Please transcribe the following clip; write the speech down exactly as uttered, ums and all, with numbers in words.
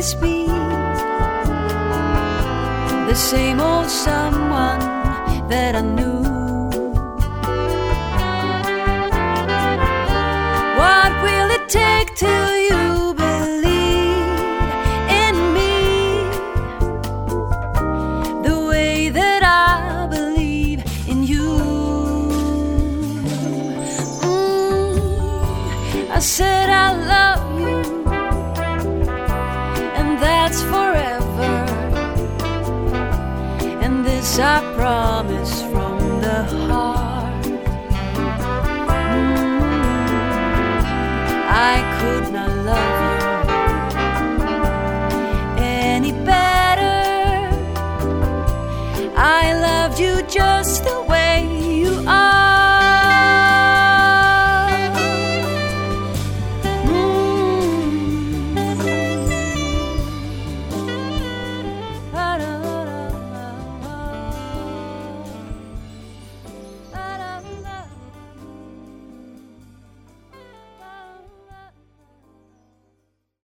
be the same old someone that I knew? What will it take till you believe in me the way that I believe in you? Mm, I said I love you, and that's forever, and this I promise from